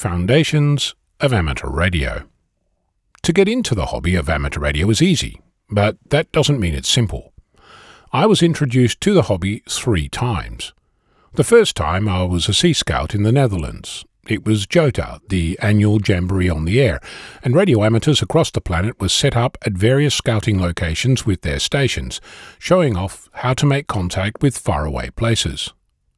Foundations of Amateur Radio. To get into the hobby of amateur radio is easy, but that doesn't mean it's simple. I was introduced to the hobby 3 times. The first time I was a Sea Scout in the Netherlands. It was JOTA, the annual Jamboree on the Air, and radio amateurs across the planet were set up at various scouting locations with their stations, showing off how to make contact with faraway places.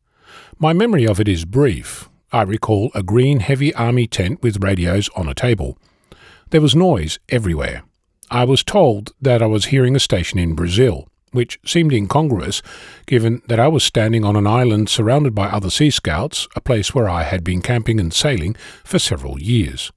My memory of it is brief. I recall a green heavy army tent with radios on a table. There was noise everywhere. I was told that I was hearing a station in Brazil, which seemed incongruous given that I was standing on an island surrounded by other Sea Scouts, a place where I had been camping and sailing for several years.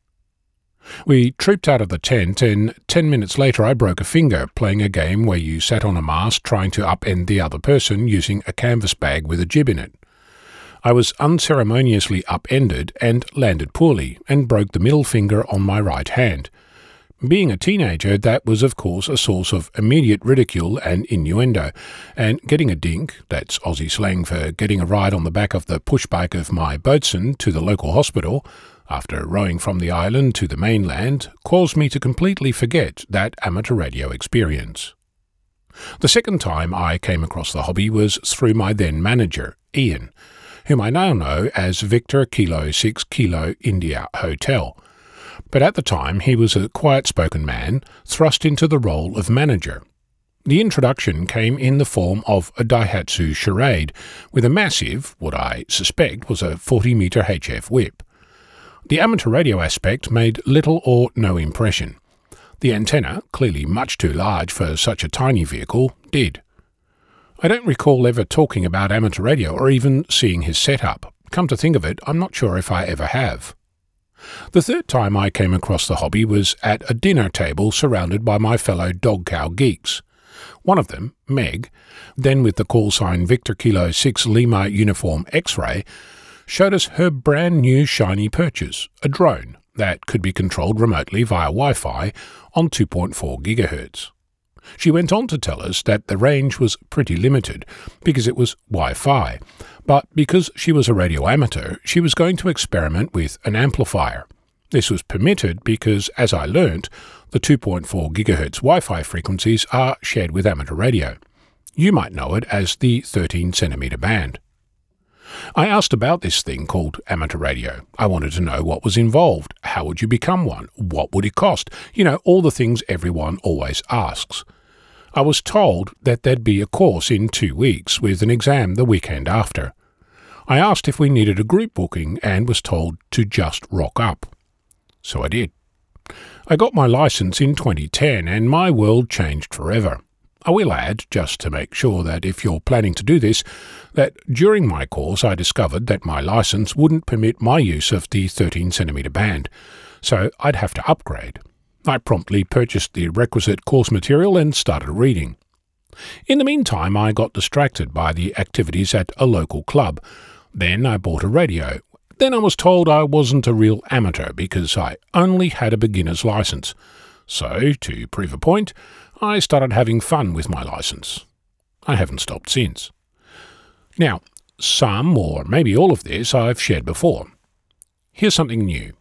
We trooped out of the tent, and 10 minutes later I broke a finger playing a game where you sat on a mast trying to upend the other person using a canvas bag with a jib in it. I was unceremoniously upended and landed poorly, and broke the middle finger on my right hand. Being a teenager, that was of course a source of immediate ridicule and innuendo, and getting a dink, that's Aussie slang for getting a ride on the back of the pushbike of my boatswain to the local hospital, after rowing from the island to the mainland, caused me to completely forget that amateur radio experience. The second time I came across the hobby was through my then manager, Ian, whom I now know as Victor Kilo 6 Kilo India Hotel. But at the time he was a quiet-spoken man, thrust into the role of manager. The introduction came in the form of a Daihatsu charade, with a massive, what I suspect was a 40-metre HF whip. The amateur radio aspect made little or no impression. The antenna, clearly much too large for such a tiny vehicle, did. I don't recall ever talking about amateur radio or even seeing his setup. Come to think of it, I'm not sure if I ever have. The third time I came across the hobby was at a dinner table surrounded by my fellow dog-cow geeks. One of them, Meg, then with the call sign Victor Kilo 6 Lima Uniform X-Ray, showed us her brand new shiny purchase, a drone that could be controlled remotely via Wi-Fi on 2.4 GHz. She went on to tell us that the range was pretty limited because it was Wi-Fi, but because she was a radio amateur, she was going to experiment with an amplifier. This was permitted because, as I learnt, the 2.4 GHz Wi-Fi frequencies are shared with amateur radio. You might know it as the 13cm band. I asked about this thing called amateur radio. I wanted to know what was involved. How would you become one? What would it cost? You know, all the things everyone always asks. I was told that there'd be a course in 2 weeks with an exam the weekend after. I asked if we needed a group booking and was told to just rock up. So I did. I got my license in 2010 and my world changed forever. I will add, just to make sure that if you're planning to do this, that during my course I discovered that my license wouldn't permit my use of the 13cm band, so I'd have to upgrade. I promptly purchased the requisite course material and started reading. In the meantime, I got distracted by the activities at a local club. Then I bought a radio. Then I was told I wasn't a real amateur because I only had a beginner's license. So, to prove a point, I started having fun with my license. I haven't stopped since. Now, some or maybe all of this I've shared before. Here's something new.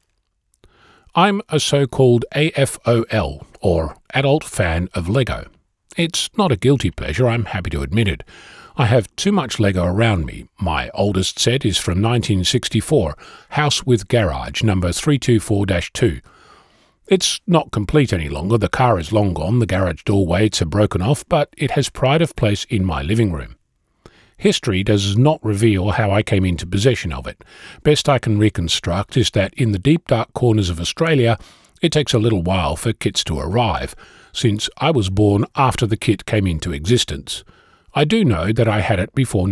I'm a so-called AFOL, or adult fan of Lego. It's not a guilty pleasure, I'm happy to admit it. I have too much Lego around me. My oldest set is from 1964, House with Garage, number 324-2. It's not complete any longer, the car is long gone, the garage door weights are broken off, but it has pride of place in my living room. History does not reveal how I came into possession of it. Best I can reconstruct is that in the deep dark corners of Australia, it takes a little while for kits to arrive, since I was born after the kit came into existence. I do know that I had it before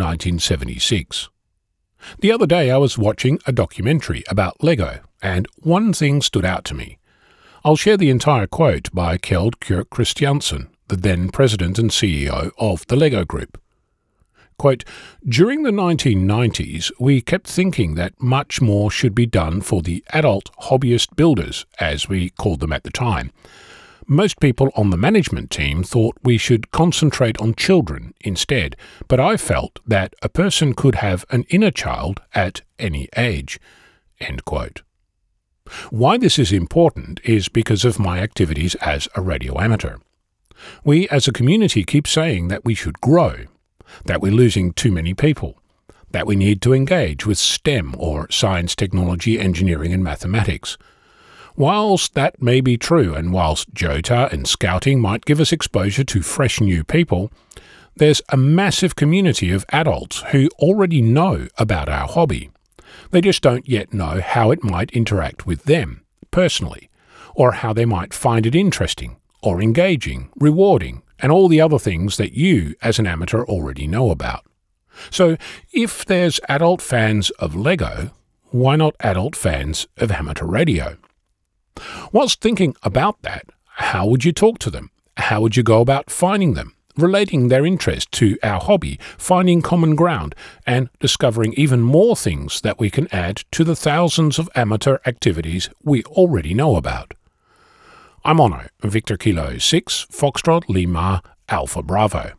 1976. The other day I was watching a documentary about Lego, and one thing stood out to me. I'll share the entire quote by Kjeld Kjørk Christiansen, the then president and CEO of the Lego Group. Quote, "During the 1990s, we kept thinking that much more should be done for the adult hobbyist builders, as we called them at the time. Most people on the management team thought we should concentrate on children instead, but I felt that a person could have an inner child at any age." End quote. Why this is important is because of my activities as a radio amateur. We as a community keep saying that we should grow, that we're losing too many people, that we need to engage with STEM or science, technology, engineering and mathematics. Whilst that may be true, and whilst JOTA and Scouting might give us exposure to fresh new people, there's a massive community of adults who already know about our hobby. They just don't yet know how it might interact with them, personally, or how they might find it interesting, or engaging, rewarding, and all the other things that you, as an amateur, already know about. So, if there's adult fans of Lego, why not adult fans of amateur radio? Whilst thinking about that, how would you talk to them? How would you go about finding them, relating their interest to our hobby, finding common ground, and discovering even more things that we can add to the thousands of amateur activities we already know about? I'm Onno, Victor Kilo 6, Foxtrot Lima, Alpha Bravo.